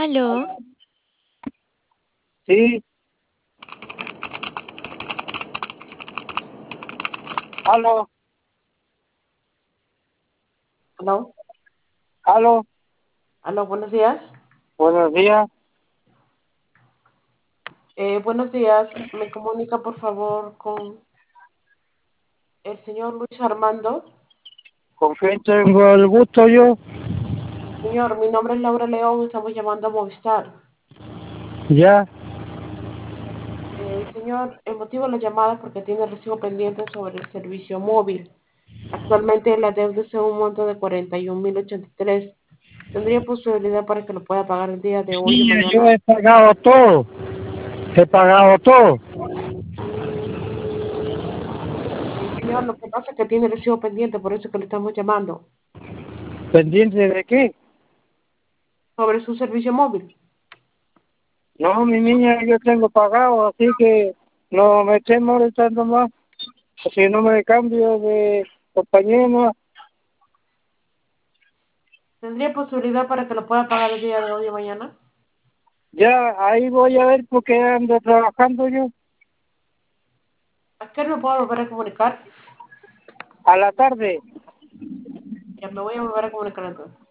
Aló, Sí, aló, Aló, aló, aló, buenos días. buenos días. Buenos días. Me comunica por favor con el señor Luis Armando. ¿Con quién tengo el gusto yo? Señor, mi nombre es Laura León. Estamos llamando a Movistar. Ya, Señor, el motivo de la llamada es porque tiene recibo pendiente sobre el servicio móvil. Actualmente la deuda es en un monto de 41.083. ¿Tendría posibilidad para que lo pueda pagar el día de hoy o sí, yo mañana? he pagado todo, he pagado todo. Señor, lo que pasa es que tiene recibo pendiente, por eso es que le estamos llamando. ¿Pendiente de qué? Sobre su servicio móvil. No, mi niña, yo tengo pagado, así que no me esté molestando más. Si no me cambio de compañía, no. ¿Tendría posibilidad para que lo pueda pagar el día de hoy o mañana? Ya, ahí voy a ver porque ando trabajando yo. ¿A qué hora me puedo volver a comunicar? A la tarde. Ya me voy a volver a comunicar entonces.